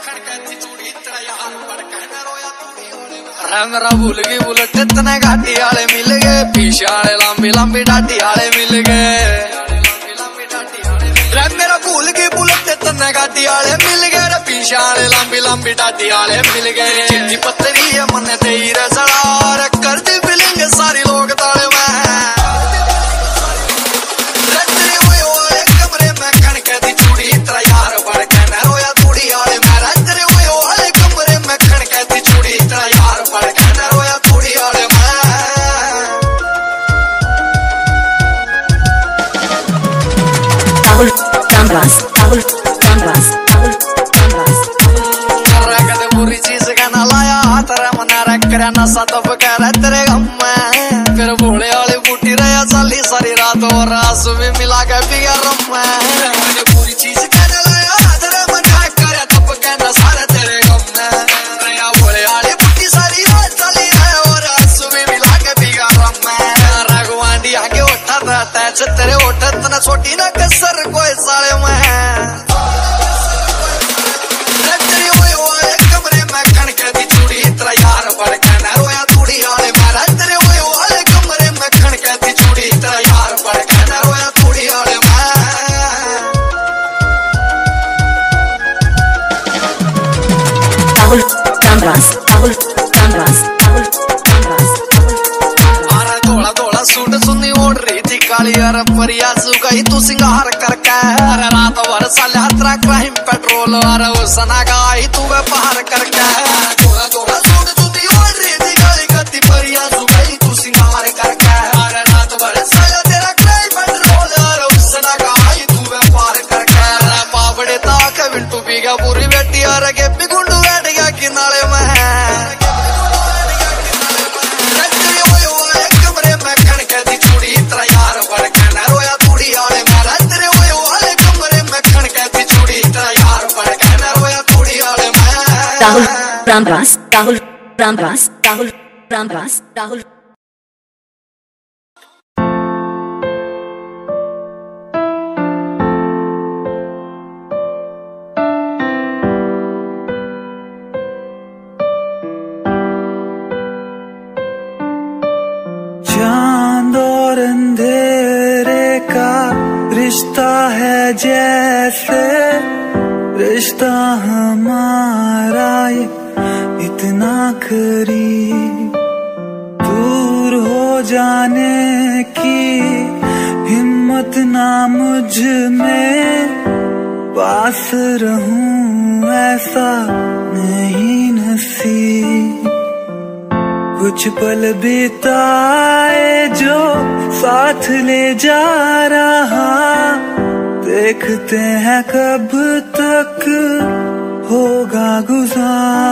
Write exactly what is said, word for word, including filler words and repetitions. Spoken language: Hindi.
मेरा भूल गई बुलेट इतने घाटी आले मिल गए, पीछे आले लंबी लंबी डाटी आले मिल गए। मेरा भूल गई बुलेट इतने घाटी आले मिल गए, पीछे आले लंबी लंबी डाटी आले मिल गए। चिट्ठी पत्थरी है मन तेरे सड़ा कर दी फीलिंग सारी लोग ताले में कमरे में खनक दी चूड़ी तेरा यार बढ़ के मैं रोया थोड़ी आले मैं तेरे वाले कमरे में खनक दी चूड़ी तेरा यार बढ़ के मैं रोया थोड़ी आले मैं। Tambras, tambras, tambras, tambras. कदे बुरी चीज का ना लाया तेरा मना रख कर नशा तो कर तेरे गम में, फिर भोले वाली बूटी रहा साली सारी रात और आंसू भी मिला के पिया रम में। बुरी चीज का ना लाया तेरा मना कर तब के नशा तेरे गम में, रहा भोले वाली बूटी सारी रात साली रहा और आंसू भी मिला के पिया रम में। रघुवांडी आगे उठा रहता है तेरे उठत ना छोटी ना कसर कोई साले में। Tambras, tambras, tambras, tambras. मारा थोड़ा थोड़ा सूट सुनी ओढ़ रही थी काली यार परिया सुगई तू सिंगार करके, अरे रात भर साले हतरा क्राइम पेट्रोल अरे सना का आई तू व्यापार करके। थोड़ा थोड़ा सूट सुनी ओढ़ रही थी काली गति परिया सुगई तू सिंगार करके, अरे रात भर साले तेरा क्राइम पेट्रोल अरे सना का आई तू व्यापार करके। पापड़े ताक बिल्टू पी गया पूरी बेटी अरे के पिगुंडू बैठ गया किनारे में। Rahul, Rambras, Rahul, Rambras, Rahul, Rambras, Rahul. चांद और अंधेरे का रिश्ता है जैसे रिश्ता हमारा ये इतना करीब, दूर हो जाने की हिम्मत ना मुझ में, पास रहूं ऐसा नहीं नसीब। कुछ पल बिताए जो साथ ले जा रहा, देखते हैं कब तक होगा गुज़ारा।